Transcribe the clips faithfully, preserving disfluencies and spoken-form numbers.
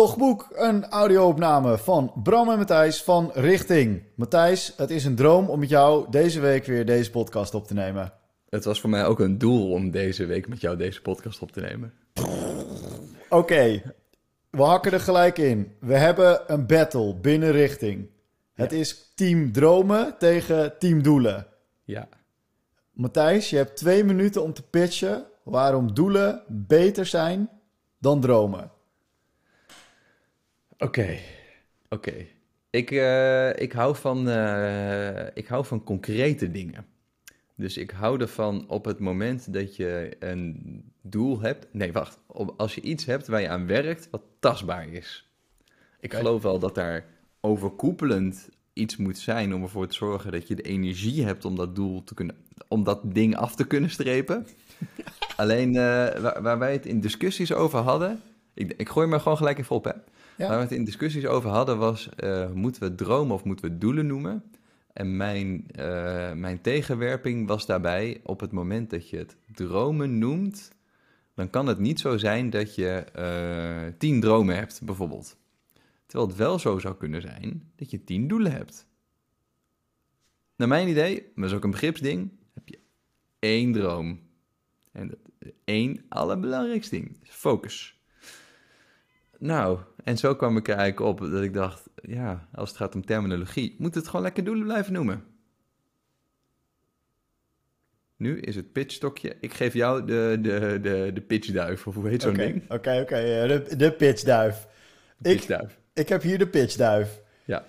Logboek, een audio-opname van Bram en Matthijs van Richting. Matthijs, het is een droom om met jou deze week weer deze podcast op te nemen. Het was voor mij ook een doel om deze week met jou deze podcast op te nemen. Oké, okay, we hakken er gelijk in. We hebben een battle binnen Richting. Het ja. is team dromen tegen team doelen. Ja. Matthijs, je hebt twee minuten om te pitchen waarom doelen beter zijn dan dromen. Oké, okay. oké. Okay. Ik, uh, ik, hou van, uh, ik hou van concrete dingen. Dus ik hou ervan op het moment dat je een doel hebt... Nee, wacht. Als je iets hebt waar je aan werkt wat tastbaar is. Ik okay. geloof wel dat daar overkoepelend iets moet zijn om ervoor te zorgen dat je de energie hebt om dat doel te kunnen... om dat ding af te kunnen strepen. Alleen uh, waar, waar wij het in discussies over hadden... Ik, ik gooi me gewoon gelijk even op, hè. Ja. Waar we het in discussies over hadden was... Uh, moeten we het dromen of moeten we het doelen noemen? En mijn, uh, mijn tegenwerping was daarbij... op het moment dat je het dromen noemt... dan kan het niet zo zijn dat je uh, tien dromen hebt, bijvoorbeeld. Terwijl het wel zo zou kunnen zijn dat je tien doelen hebt. Naar mijn idee, maar dat is ook een begripsding... heb je één droom. En dat één allerbelangrijkste ding. Focus. Nou, en zo kwam ik er eigenlijk op dat ik dacht... ja, als het gaat om terminologie... moet het gewoon lekker doelen blijven noemen. Nu is het pitchstokje. Ik geef jou de, de, de, de pitchduif, of hoe heet zo'n okay, ding? Oké, okay, oké. Okay. De, de pitchduif. De pitchduif. Ik, ik heb hier de pitchduif. Ja.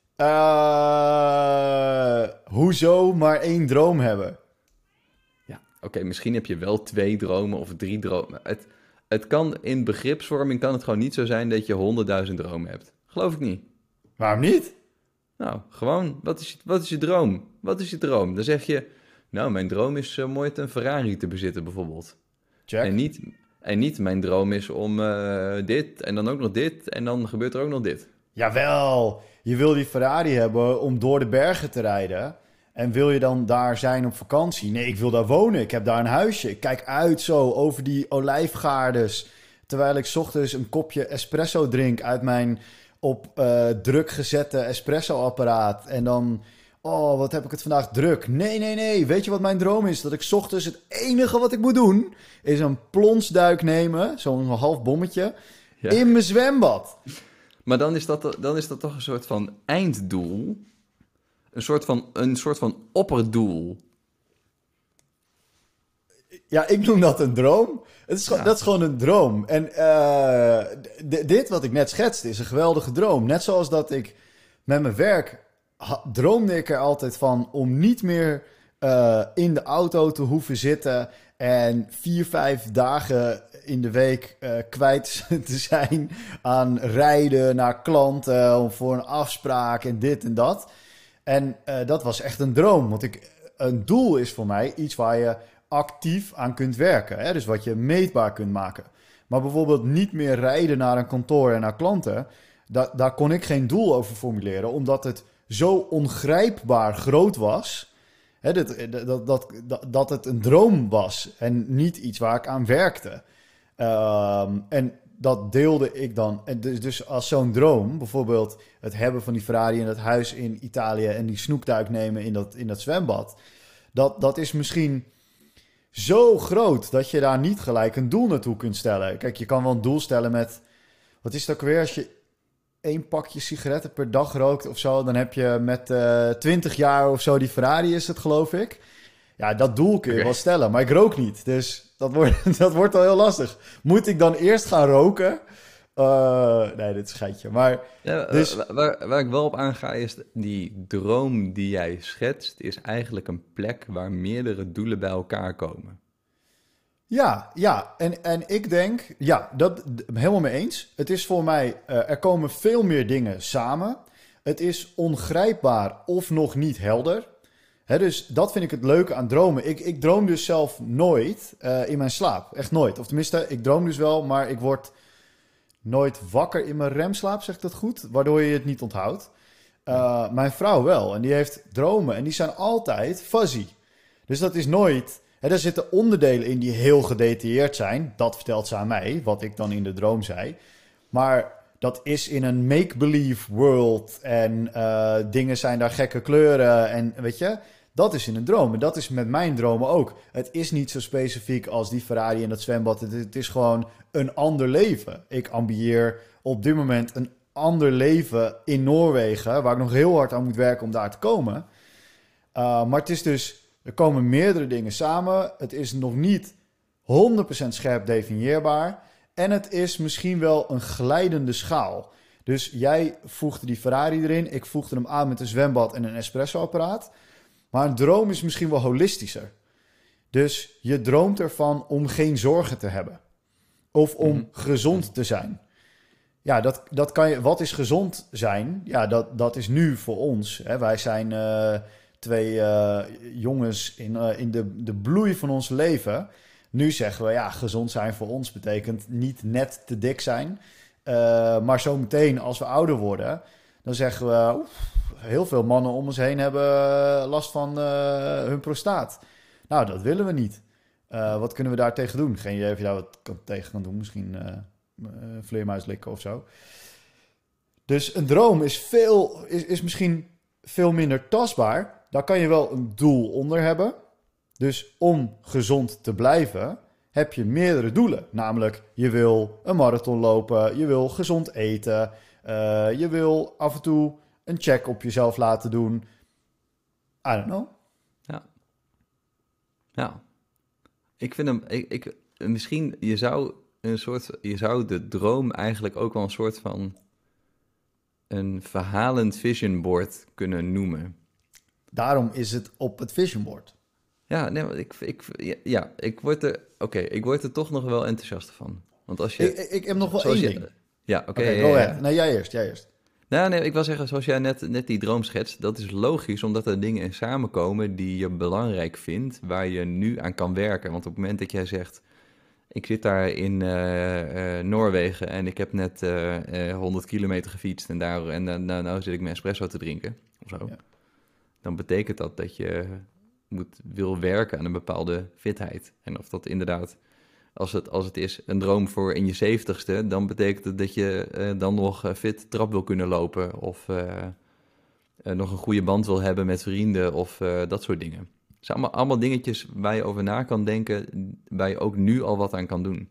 Uh, hoezo maar één droom hebben? Ja, oké. Okay, misschien heb je wel twee dromen of drie dromen. Het... Het kan in begripsvorming kan het gewoon niet zo zijn dat je honderdduizend dromen hebt. Geloof ik niet. Waarom niet? Nou, gewoon, wat is, je, wat is je droom? Wat is je droom? Dan zeg je, nou, mijn droom is uh, mooi een Ferrari te bezitten bijvoorbeeld. Check. En niet, en niet mijn droom is om uh, dit en dan ook nog dit en dan gebeurt er ook nog dit. Jawel, je wil die Ferrari hebben om door de bergen te rijden... En wil je dan daar zijn op vakantie? Nee, ik wil daar wonen. Ik heb daar een huisje. Ik kijk uit zo over die olijfgaardes. Terwijl ik 's ochtends een kopje espresso drink uit mijn op uh, druk gezette espresso-apparaat. En dan, oh, wat heb ik het vandaag druk. Nee, nee, nee. Weet je wat mijn droom is? Dat ik 's ochtends het enige wat ik moet doen... is een plonsduik nemen, zo'n half bommetje, ja. in mijn zwembad. Maar dan is, dat, dan is dat toch een soort van einddoel... Een soort van, een soort van opperdoel. Ja, ik noem dat een droom. Het is, ja. Dat is gewoon een droom. En uh, d- dit wat ik net schetste is een geweldige droom. Net zoals dat ik met mijn werk ha- droomde ik er altijd van... om niet meer uh, in de auto te hoeven zitten... en vier, vijf dagen in de week uh, kwijt te zijn aan rijden naar klanten... voor een afspraak en dit en dat... En uh, dat was echt een droom. Want ik, een doel is voor mij iets waar je actief aan kunt werken. Hè? Dus wat je meetbaar kunt maken. Maar bijvoorbeeld niet meer rijden naar een kantoor en naar klanten. Da- daar kon ik geen doel over formuleren. Omdat het zo ongrijpbaar groot was. Hè, dat, dat, dat, dat, dat het een droom was. En niet iets waar ik aan werkte. Um, en... Dat deelde ik dan. En dus, dus als zo'n droom, bijvoorbeeld het hebben van die Ferrari in het huis in Italië en die snoepduik nemen in dat, in dat zwembad, dat, dat is misschien zo groot dat je daar niet gelijk een doel naartoe kunt stellen. Kijk, je kan wel een doel stellen met, wat is het ook weer, als je één pakje sigaretten per dag rookt of zo, dan heb je met uh, twintig jaar of zo die Ferrari is het, geloof ik. Ja, dat doel kun je okay. wel stellen, maar ik rook niet, dus... Dat wordt, dat wordt al heel lastig. Moet ik dan eerst gaan roken? Uh, nee, dit is een geitje. Maar, ja, dus... waar, waar ik wel op aanga is... die droom die jij schetst... is eigenlijk een plek waar meerdere doelen bij elkaar komen. Ja, ja. En, en ik denk... Ja, dat helemaal mee eens. Het is voor mij... Uh, er komen veel meer dingen samen. Het is ongrijpbaar of nog niet helder... He, dus dat vind ik het leuke aan dromen. Ik, ik droom dus zelf nooit uh, in mijn slaap. Echt nooit. Of tenminste, ik droom dus wel, maar ik word nooit wakker in mijn remslaap, zeg ik dat goed? Waardoor je het niet onthoudt. Uh, mijn vrouw wel. En die heeft dromen. En die zijn altijd fuzzy. Dus dat is nooit... He, er zitten onderdelen in die heel gedetailleerd zijn. Dat vertelt ze aan mij, wat ik dan in de droom zei. Maar dat is in een make-believe world. En uh, dingen zijn daar gekke kleuren. En weet je, dat is in een droom. En dat is met mijn dromen ook. Het is niet zo specifiek als die Ferrari en dat zwembad. Het, het is gewoon een ander leven. Ik ambieer op dit moment een ander leven in Noorwegen, waar ik nog heel hard aan moet werken om daar te komen. Uh, maar het is dus, er komen meerdere dingen samen. Het is nog niet honderd procent scherp definieerbaar. En het is misschien wel een glijdende schaal. Dus jij voegde die Ferrari erin. Ik voegde hem aan met een zwembad en een espresso-apparaat. Maar een droom is misschien wel holistischer. Dus je droomt ervan om geen zorgen te hebben. Of om mm-hmm. gezond te zijn. Ja, dat, dat kan je. Wat is gezond zijn? Ja, dat, dat is nu voor ons. Hè. Wij zijn uh, twee uh, jongens in, uh, in de, de bloei van ons leven. Nu zeggen we, ja, gezond zijn voor ons betekent niet net te dik zijn. Uh, maar zometeen, als we ouder worden, dan zeggen we, oef, heel veel mannen om ons heen hebben last van uh, hun prostaat. Nou, dat willen we niet. Uh, wat kunnen we daar tegen doen? Geen idee of je daar wat kan, tegen kan doen. Misschien uh, uh, vleermuis likken of zo. Dus een droom is, veel, is, is misschien veel minder tastbaar. Daar kan je wel een doel onder hebben. Dus om gezond te blijven, heb je meerdere doelen. Namelijk, je wil een marathon lopen, je wil gezond eten, uh, je wil af en toe een check op jezelf laten doen. I don't know. Ja. Ja. Ik vind hem, ik, ik, misschien, je zou een soort, je zou de droom eigenlijk ook wel een soort van een verhalend vision board kunnen noemen. Daarom is het op het vision board. Ja, nee, ik, ik, ja, ik word er, oké, okay, ik word er toch nog wel enthousiast van. Want als je... Ik, ik heb nog wel één je, ding. Ja, oké. Okay, okay, go ja, ahead. Ja. Nee, jij eerst, jij eerst. Nou, nee, ik wil zeggen, zoals jij net, net die droom schetst, dat is logisch, omdat er dingen in samenkomen die je belangrijk vindt, waar je nu aan kan werken. Want op het moment dat jij zegt, ik zit daar in uh, uh, Noorwegen en ik heb net uh, uh, honderd kilometer gefietst en daar en uh, nou, nou zit ik mijn espresso te drinken, of zo. Ja. Dan betekent dat dat je moet, wil werken aan een bepaalde fitheid. En of dat inderdaad, als het, als het is een droom voor in je zeventigste, dan betekent het dat je uh, dan nog uh, fit trap wil kunnen lopen of uh, uh, nog een goede band wil hebben met vrienden of uh, dat soort dingen. Het zijn allemaal, allemaal dingetjes waar je over na kan denken, waar je ook nu al wat aan kan doen.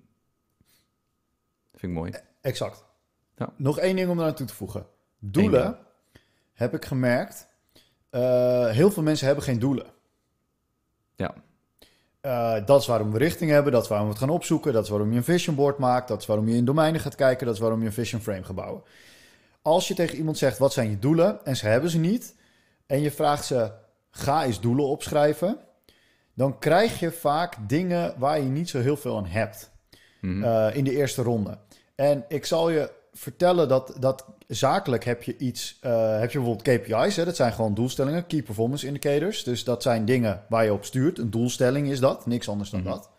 Dat vind ik mooi. Exact. Ja. Nog één ding om eraan toe te voegen. Doelen, heb ik gemerkt, uh, heel veel mensen hebben geen doelen. Ja. Uh, dat is waarom we richting hebben, dat is waarom we het gaan opzoeken, dat is waarom je een vision board maakt, dat is waarom je in domeinen gaat kijken, dat is waarom je een vision frame gaat bouwen. Als je tegen iemand zegt, wat zijn je doelen, en ze hebben ze niet, en je vraagt ze, ga eens doelen opschrijven, dan krijg je vaak dingen waar je niet zo heel veel aan hebt mm-hmm. uh, in de eerste ronde. En ik zal je vertellen dat, dat zakelijk heb je iets, uh, heb je bijvoorbeeld K P I's, hè? Dat zijn gewoon doelstellingen, Key Performance Indicators. Dus dat zijn dingen waar je op stuurt. Een doelstelling is dat, niks anders dan mm-hmm. dat.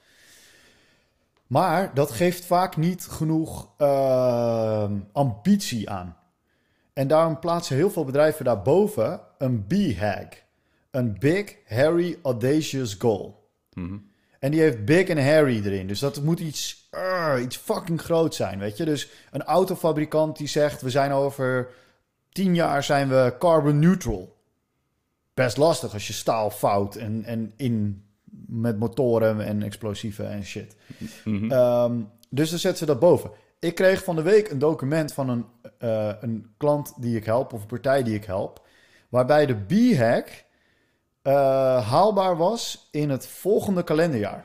Maar dat geeft vaak niet genoeg uh, ambitie aan. En daarom plaatsen heel veel bedrijven daarboven een B H A G. Een Big, Hairy, Audacious Goal. Mm-hmm. En die heeft big en hairy erin. Dus dat moet iets, uh, iets fucking groot zijn, weet je. Dus een autofabrikant die zegt, we zijn over tien jaar zijn we carbon neutral. Best lastig als je staal vouwt en, en in met motoren en explosieven en shit. Mm-hmm. Um, dus dan zetten ze dat boven. Ik kreeg van de week een document van een, uh, een klant die ik help, of een partij die ik help, waarbij de B H A G Uh, haalbaar was in het volgende kalenderjaar.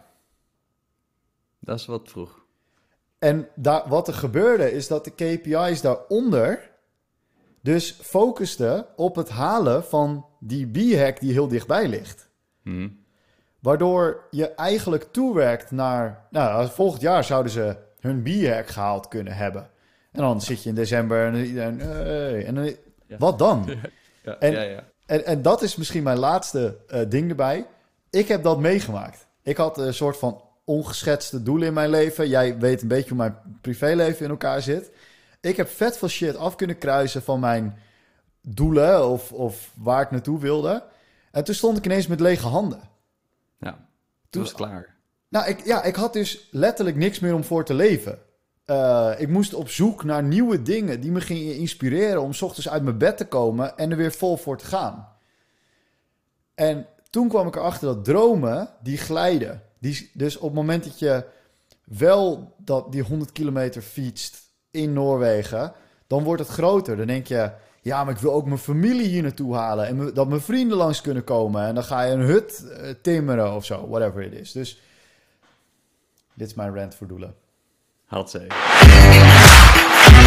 Dat is wat vroeg. En daar, wat er gebeurde is dat de K P I's daaronder dus focusten op het halen van die B H A G die heel dichtbij ligt. Hmm. Waardoor je eigenlijk toewerkt naar... Nou, volgend jaar zouden ze hun B H A G gehaald kunnen hebben. En dan zit je in december en iedereen... Hey, en dan, ja. Wat dan? Ja, ja, en, ja, ja. En, en dat is misschien mijn laatste uh, ding erbij. Ik heb dat meegemaakt. Ik had een soort van ongeschetste doelen in mijn leven. Jij weet een beetje hoe mijn privéleven in elkaar zit. Ik heb vet veel shit af kunnen kruisen van mijn doelen of, of waar ik naartoe wilde. En toen stond ik ineens met lege handen. Ja, toen was het klaar. Nou, ik, ja, ik had dus letterlijk niks meer om voor te leven. Uh, ik moest op zoek naar nieuwe dingen die me gingen inspireren om 's ochtends uit mijn bed te komen en er weer vol voor te gaan. En toen kwam ik erachter dat dromen, die glijden. Die, dus op het moment dat je wel dat, die honderd kilometer fietst in Noorwegen, dan wordt het groter. Dan denk je, ja, maar ik wil ook mijn familie hier naartoe halen en me, dat mijn vrienden langs kunnen komen. En dan ga je een hut uh, timmeren of zo, whatever it is. Dus dit is mijn rant voor doelen. Had ze.